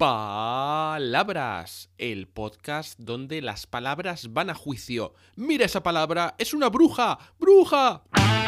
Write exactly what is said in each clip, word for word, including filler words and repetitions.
Palabras, el podcast donde las palabras van a juicio. ¡Mira esa palabra! ¡Es una bruja! ¡Bruja!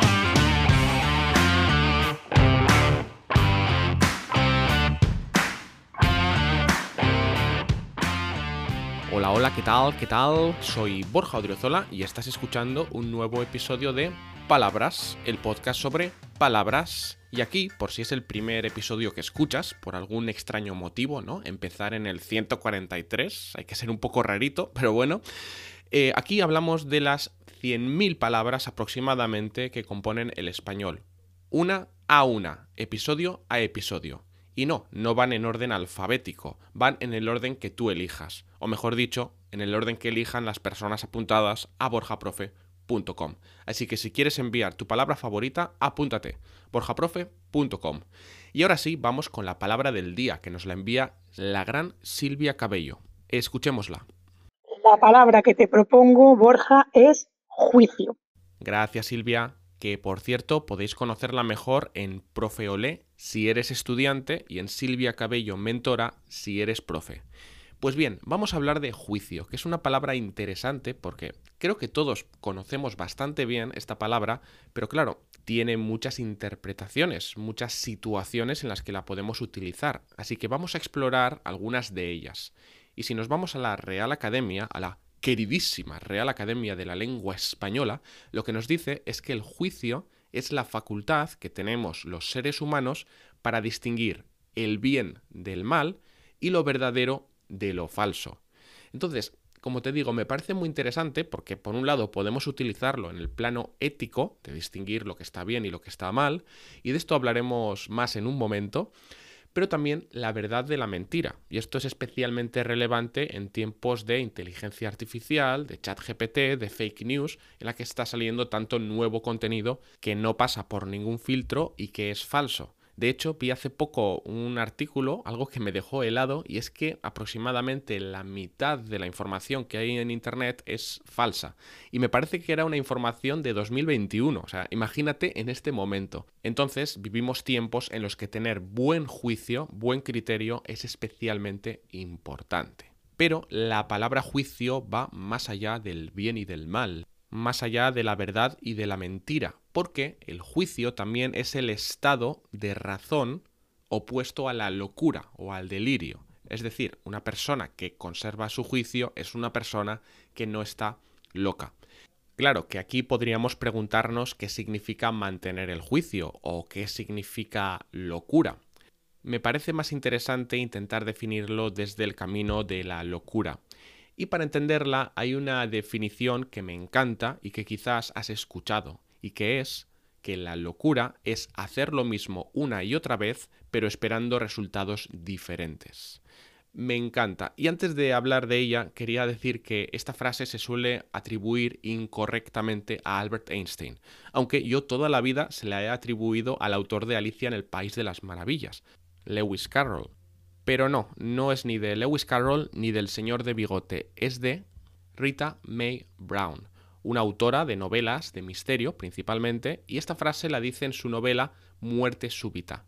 Hola, hola, ¿qué tal? ¿Qué tal? Soy Borja Odriozola y estás escuchando un nuevo episodio de Palabras, el podcast sobre palabras. Y aquí, por si es el primer episodio que escuchas, por algún extraño motivo, ¿no? Empezar en el ciento cuarenta y tres, hay que ser un poco rarito, pero bueno. Eh, aquí hablamos de las cien mil palabras aproximadamente que componen el español. Una a una, episodio a episodio. Y no, no van en orden alfabético, van en el orden que tú elijas. O mejor dicho, en el orden que elijan las personas apuntadas a borja profe punto com. Así que si quieres enviar tu palabra favorita, apúntate, borja profe punto com. Y ahora sí, vamos con la palabra del día, que nos la envía la gran Silvia Cabello. Escuchémosla. La palabra que te propongo, Borja, es juicio. Gracias, Silvia, que por cierto podéis conocerla mejor en Profe Olé si eres estudiante y en Silvia Cabello Mentora si eres profe. Pues bien, vamos a hablar de juicio, que es una palabra interesante porque creo que todos conocemos bastante bien esta palabra, pero claro, tiene muchas interpretaciones, muchas situaciones en las que la podemos utilizar, así que vamos a explorar algunas de ellas. Y si nos vamos a la Real Academia, a la queridísima Real Academia de la Lengua Española, lo que nos dice es que el juicio es la facultad que tenemos los seres humanos para distinguir el bien del mal y lo verdadero de lo falso. Entonces, como te digo, me parece muy interesante porque por un lado podemos utilizarlo en el plano ético, de distinguir lo que está bien y lo que está mal, y de esto hablaremos más en un momento, pero también la verdad de la mentira. Y esto es especialmente relevante en tiempos de inteligencia artificial, de ChatGPT, de fake news, en la que está saliendo tanto nuevo contenido que no pasa por ningún filtro y que es falso. De hecho, vi hace poco un artículo, algo que me dejó helado, y es que aproximadamente la mitad de la información que hay en Internet es falsa. Y me parece que era una información de dos mil veintiuno, o sea, imagínate en este momento. Entonces, vivimos tiempos en los que tener buen juicio, buen criterio, es especialmente importante. Pero la palabra juicio va más allá del bien y del mal, más allá de la verdad y de la mentira, porque el juicio también es el estado de razón opuesto a la locura o al delirio. Es decir, una persona que conserva su juicio es una persona que no está loca. Claro que aquí podríamos preguntarnos qué significa mantener el juicio o qué significa locura. Me parece más interesante intentar definirlo desde el camino de la locura. Y para entenderla hay una definición que me encanta y que quizás has escuchado, y que es que la locura es hacer lo mismo una y otra vez, pero esperando resultados diferentes. Me encanta. Y antes de hablar de ella, quería decir que esta frase se suele atribuir incorrectamente a Albert Einstein, aunque yo toda la vida se la he atribuido al autor de Alicia en el País de las Maravillas, Lewis Carroll. Pero no, no es ni de Lewis Carroll ni del señor de bigote, es de Rita Mae Brown, una autora de novelas de misterio principalmente, y esta frase la dice en su novela Muerte súbita.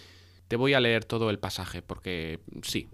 Te voy a leer todo el pasaje porque sí.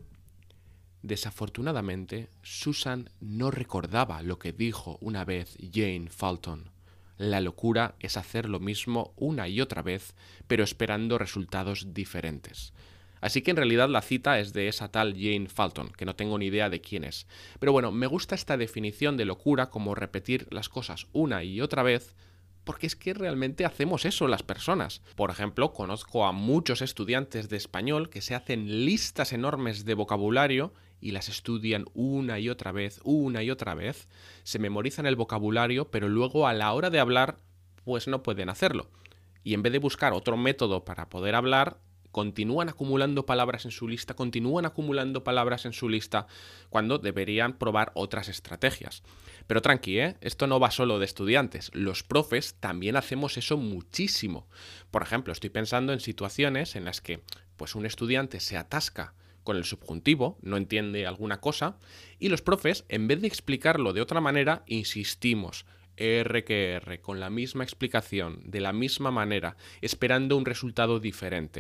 Desafortunadamente, Susan no recordaba lo que dijo una vez Jane Fulton. La locura es hacer lo mismo una y otra vez, pero esperando resultados diferentes. Así que en realidad la cita es de esa tal Jane Fulton, que no tengo ni idea de quién es. Pero bueno, me gusta esta definición de locura como repetir las cosas una y otra vez, porque es que realmente hacemos eso las personas. Por ejemplo, conozco a muchos estudiantes de español que se hacen listas enormes de vocabulario y las estudian una y otra vez, una y otra vez, se memorizan el vocabulario, pero luego a la hora de hablar, pues no pueden hacerlo. Y en vez de buscar otro método para poder hablar, continúan acumulando palabras en su lista, continúan acumulando palabras en su lista, cuando deberían probar otras estrategias. Pero tranqui, ¿eh? Esto no va solo de estudiantes. Los profes también hacemos eso muchísimo. Por ejemplo, estoy pensando en situaciones en las que pues, un estudiante se atasca con el subjuntivo, no entiende alguna cosa, y los profes, en vez de explicarlo de otra manera, insistimos. R que R, con la misma explicación, de la misma manera, esperando un resultado diferente.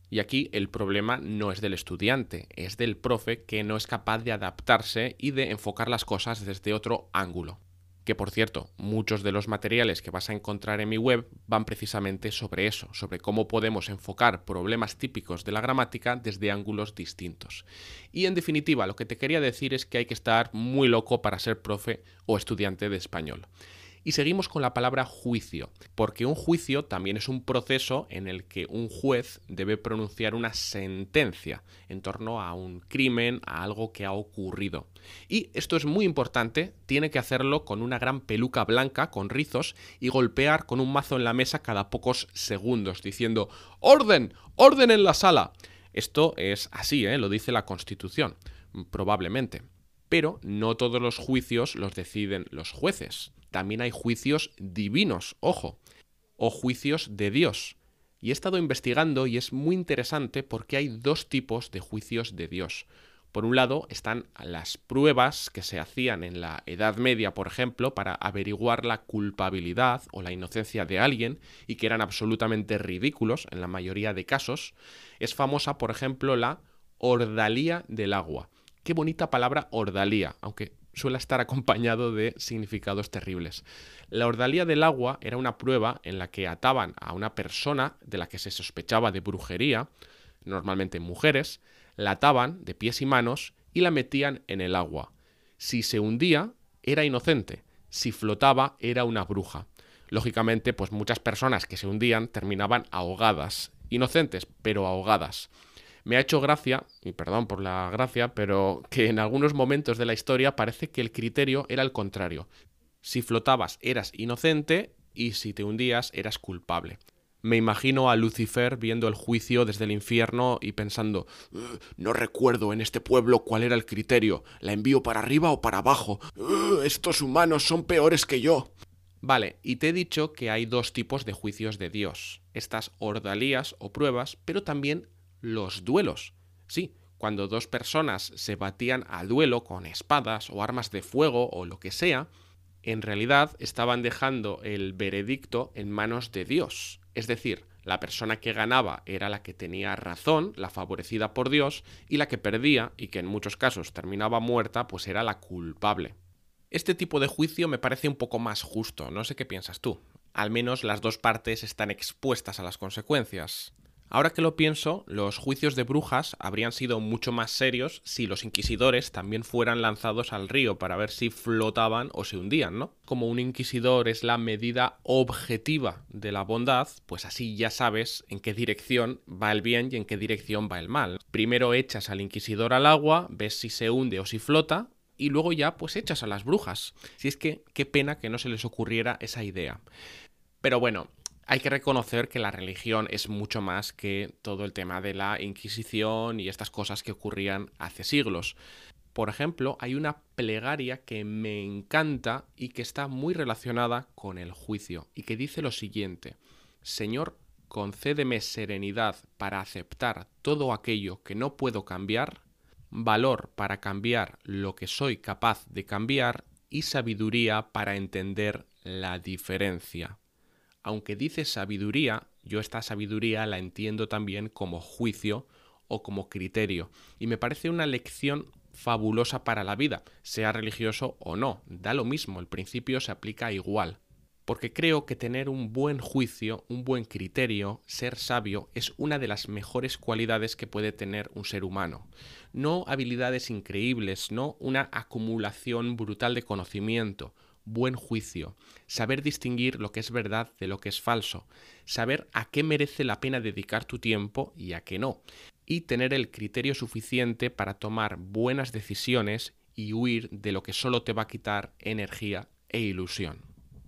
Y aquí el problema no es del estudiante, es del profe que no es capaz de adaptarse y de enfocar las cosas desde otro ángulo. Que por cierto, muchos de los materiales que vas a encontrar en mi web van precisamente sobre eso, sobre cómo podemos enfocar problemas típicos de la gramática desde ángulos distintos. Y en definitiva, lo que te quería decir es que hay que estar muy loco para ser profe o estudiante de español. Y seguimos con la palabra juicio, porque un juicio también es un proceso en el que un juez debe pronunciar una sentencia en torno a un crimen, a algo que ha ocurrido. Y esto es muy importante, tiene que hacerlo con una gran peluca blanca, con rizos, y golpear con un mazo en la mesa cada pocos segundos, diciendo ¡Orden! ¡Orden en la sala! Esto es así, ¿eh? Lo dice la Constitución, probablemente. Pero no todos los juicios los deciden los jueces. También hay juicios divinos, ojo, o juicios de Dios. Y he estado investigando y es muy interesante porque hay dos tipos de juicios de Dios. Por un lado están las pruebas que se hacían en la Edad Media, por ejemplo, para averiguar la culpabilidad o la inocencia de alguien y que eran absolutamente ridículos en la mayoría de casos. Es famosa, por ejemplo, la ordalía del agua. Qué bonita palabra ordalía, aunque suele estar acompañado de significados terribles. La ordalía del agua era una prueba en la que ataban a una persona de la que se sospechaba de brujería, normalmente mujeres, la ataban de pies y manos y la metían en el agua. Si se hundía, era inocente. Si flotaba, era una bruja. Lógicamente, pues muchas personas que se hundían terminaban ahogadas. Inocentes, pero ahogadas. Me ha hecho gracia, y perdón por la gracia, pero que en algunos momentos de la historia parece que el criterio era el contrario. Si flotabas eras inocente y si te hundías eras culpable. Me imagino a Lucifer viendo el juicio desde el infierno y pensando no recuerdo en este pueblo cuál era el criterio, ¿la envío para arriba o para abajo? Estos humanos son peores que yo. Vale, y te he dicho que hay dos tipos de juicios de Dios, estas ordalías o pruebas, pero también los duelos. Sí, cuando dos personas se batían a duelo con espadas o armas de fuego o lo que sea, en realidad estaban dejando el veredicto en manos de Dios. Es decir, la persona que ganaba era la que tenía razón, la favorecida por Dios, y la que perdía, y que en muchos casos terminaba muerta, pues era la culpable. Este tipo de juicio me parece un poco más justo, no sé qué piensas tú. Al menos las dos partes están expuestas a las consecuencias. Ahora que lo pienso, los juicios de brujas habrían sido mucho más serios si los inquisidores también fueran lanzados al río para ver si flotaban o se hundían, ¿no? Como un inquisidor es la medida objetiva de la bondad, pues así ya sabes en qué dirección va el bien y en qué dirección va el mal. Primero echas al inquisidor al agua, ves si se hunde o si flota, y luego ya pues echas a las brujas. Si es que qué pena que no se les ocurriera esa idea. Pero bueno, hay que reconocer que la religión es mucho más que todo el tema de la Inquisición y estas cosas que ocurrían hace siglos. Por ejemplo, hay una plegaria que me encanta y que está muy relacionada con el juicio y que dice lo siguiente: Señor, concédeme serenidad para aceptar todo aquello que no puedo cambiar, valor para cambiar lo que soy capaz de cambiar y sabiduría para entender la diferencia. Aunque dice sabiduría, yo esta sabiduría la entiendo también como juicio o como criterio. Y me parece una lección fabulosa para la vida, sea religioso o no. Da lo mismo, el principio se aplica igual. Porque creo que tener un buen juicio, un buen criterio, ser sabio, es una de las mejores cualidades que puede tener un ser humano. No habilidades increíbles, no una acumulación brutal de conocimiento. Buen juicio, saber distinguir lo que es verdad de lo que es falso, saber a qué merece la pena dedicar tu tiempo y a qué no, y tener el criterio suficiente para tomar buenas decisiones y huir de lo que solo te va a quitar energía e ilusión.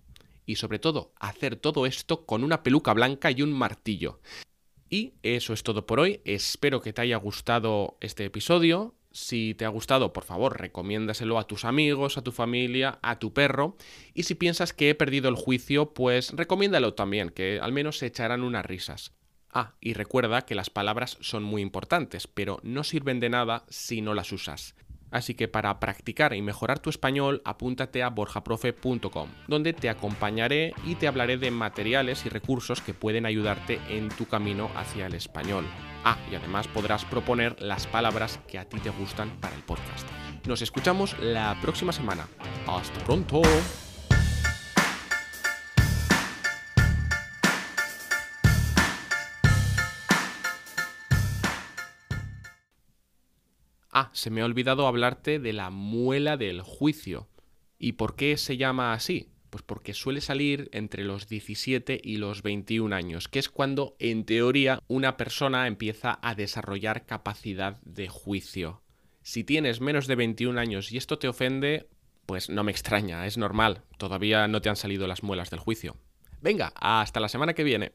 Y sobre todo, hacer todo esto con una peluca blanca y un martillo. Y eso es todo por hoy, espero que te haya gustado este episodio. Si te ha gustado, por favor, recomiéndaselo a tus amigos, a tu familia, a tu perro. Y si piensas que he perdido el juicio, pues recomiéndalo también, que al menos se echarán unas risas. Ah, y recuerda que las palabras son muy importantes, pero no sirven de nada si no las usas. Así que para practicar y mejorar tu español, apúntate a borja profe punto com, donde te acompañaré y te hablaré de materiales y recursos que pueden ayudarte en tu camino hacia el español. Ah, y además podrás proponer las palabras que a ti te gustan para el podcast. Nos escuchamos la próxima semana. ¡Hasta pronto! Ah, se me ha olvidado hablarte de la muela del juicio. ¿Y por qué se llama así? Pues porque suele salir entre los diecisiete y los veintiún años, que es cuando, en teoría, una persona empieza a desarrollar capacidad de juicio. Si tienes menos de veintiún años y esto te ofende, pues no me extraña, es normal. Todavía no te han salido las muelas del juicio. Venga, hasta la semana que viene.